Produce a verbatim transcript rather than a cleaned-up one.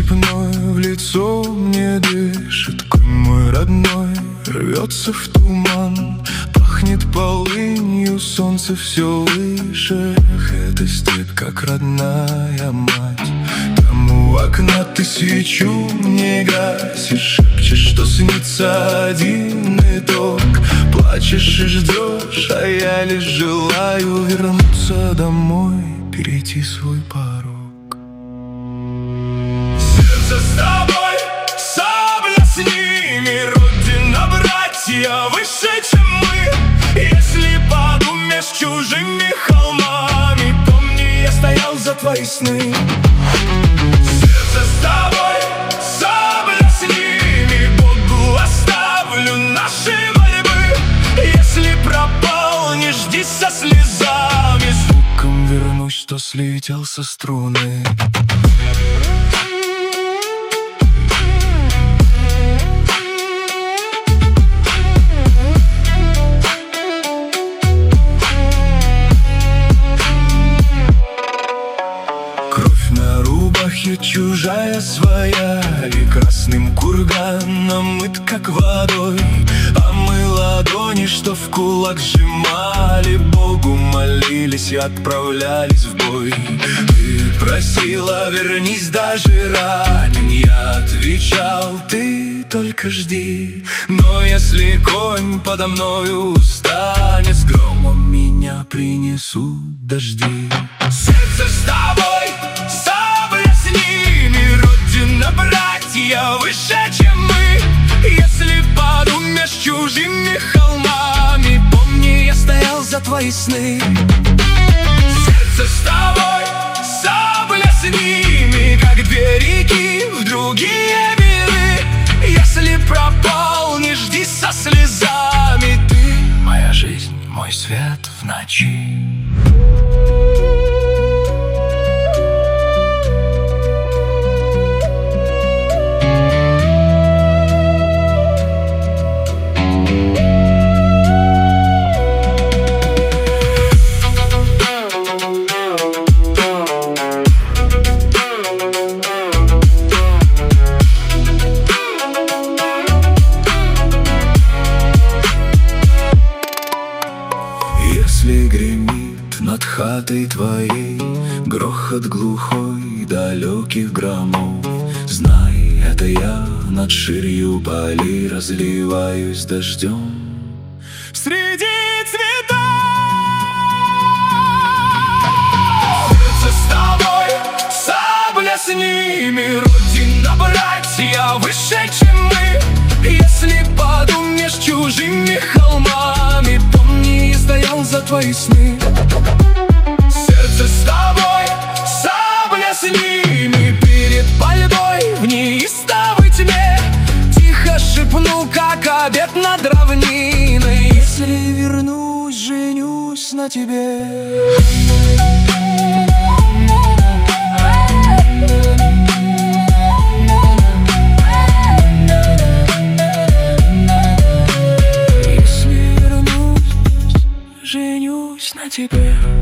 степной в лицо мне дышит. Конь мой родной рвется в туман, пахнет полынью, солнце все выше. Эх, эта степь, как родная мать. Там у окна ты свечу мне гасишь, шепчешь, что снится один итог. Плачешь и ждешь, а я лишь желаю вернуться домой, перейти свой порог. Сердце с тобой, сабля с ними, родина, братья выше, чем мы. Если подумаешь чужими холмами, помни, я стоял за твои сны. Сердце с тобой, сабля с ними, Богу оставлю наши мольбы. Если пропал, не жди со слезами, звуком вернусь, что слетел со струны. Кровь на рубахе чужая своя, и красным курганом мыт, как водой. А мы ладони, что в кулак сжимали, Богу молились и отправлялись в бой. Ты просила, вернись даже ранен, я отвечал, ты только жди. Но если конь подо мною устанет, с громом меня принесут дожди. Сердце с тобой, сабля с ними, родина, братья выше, чем мы. Если подумаешь чужими холмами, помни, я стоял за твои сны. Сердце с тобой, сабля с ними, как две реки в другие миры. Если пропал, не жди со слезами, ты моя жизнь, мой свет в ночи. Если гремит над хатой твоей грохот глухой далеких громов, знай, это я над ширью полей разливаюсь дождем среди цветов. Сердце с тобой, сабля с ними, родина, братья выше, чем мы. Если подумаешь чужими холмами, помни, я стоял за твои сны. Сердце с тобой, сабля с ними, перед пальбой в неистовой тьме тихо шепну, как обет над равниной. Если вернусь, женюсь на тебе. Женюсь на тебе.